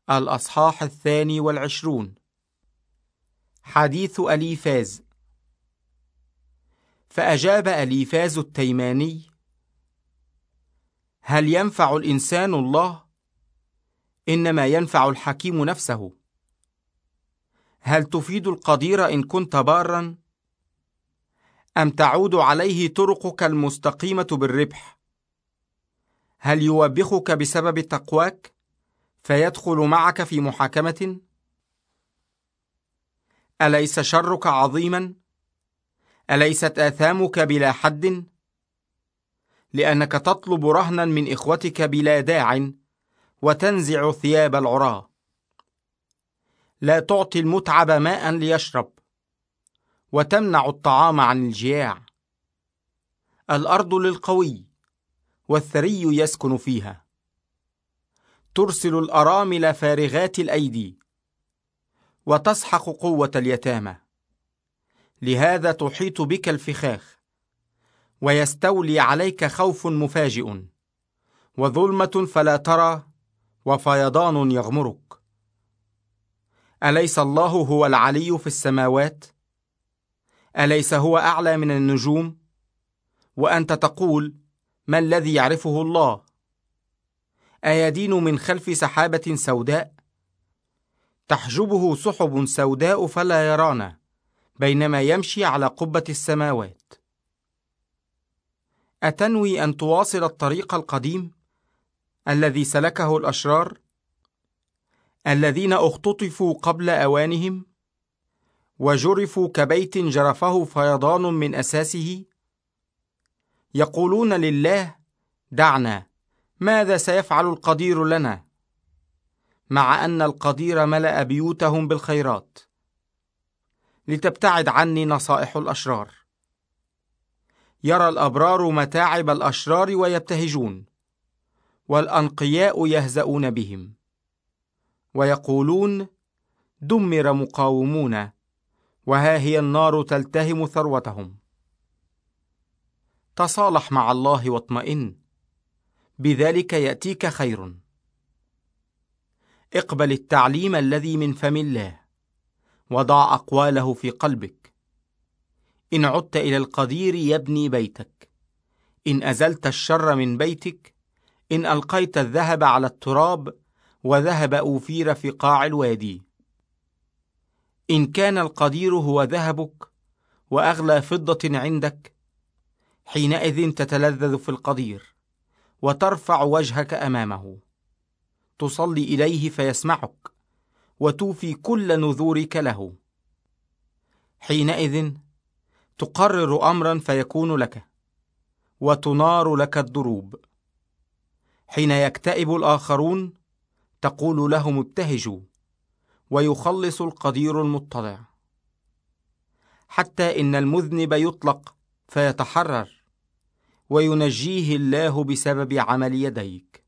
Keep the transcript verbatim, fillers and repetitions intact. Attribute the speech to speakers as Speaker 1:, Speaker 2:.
Speaker 1: الأصحاح الثاني والعشرون. حديث أليفاز. فأجاب أليفاز التيماني: هل ينفع الإنسان الله؟ إنما ينفع الحكيم نفسه. هل تفيد القدير إن كنت باراً؟ أم تعود عليه طرقك المستقيمة بالربح؟ هل يوبخك بسبب تقواك فيدخل معك في محاكمة؟ أليس شرك عظيما؟ أليست آثامك بلا حد؟ لأنك تطلب رهنا من إخوتك بلا داع وتنزع ثياب العراة. لا تعطي المتعب ماء ليشرب وتمنع الطعام عن الجياع. الأرض للقوي والثري يسكن فيها. ترسل الأرامل فارغات الأيدي وتسحق قوة اليتامى. لهذا تحيط بك الفخاخ ويستولي عليك خوف مفاجئ وظلمة فلا ترى وفيضان يغمرك. أليس الله هو العلي في السماوات؟ أليس هو أعلى من النجوم؟ وأنت تقول: ما الذي يعرفه الله؟ أيدين من خلف سحابة سوداء؟ تحجبه سحب سوداء فلا يرانا بينما يمشي على قبة السماوات. أتنوي أن تواصل الطريق القديم الذي سلكه الأشرار الذين اختطفوا قبل أوانهم وجرفوا كبيت جرفه فيضان من أساسه؟ يقولون لله: دعنا، ماذا سيفعل القدير لنا؟ مع أن القدير ملأ بيوتهم بالخيرات. لتبتعد عني نصائح الأشرار. يرى الأبرار متاعب الأشرار ويبتهجون، والأنقياء يهزؤون بهم ويقولون: دمر مقاومون، وها هي النار تلتهم ثروتهم. تصالح مع الله واطمئن، بذلك يأتيك خير. اقبل التعليم الذي من فم الله وضع أقواله في قلبك. إن عدت إلى القدير يبني بيتك، إن أزلت الشر من بيتك، إن ألقيت الذهب على التراب وذهب أوفير في قاع الوادي. إن كان القدير هو ذهبك وأغلى فضة عندك، حينئذ تتلذذ في القدير وترفع وجهك أمامه، تصلي إليه فيسمعك وتوفي كل نذورك له. حينئذ تقرر أمرا فيكون لك وتنار لك الدروب. حين يكتئب الآخرون تقول لهم: ابتهجوا، ويخلص القدير المتضع. حتى إن المذنب يطلق فيتحرر، وينجيه الله بسبب عمل يديك.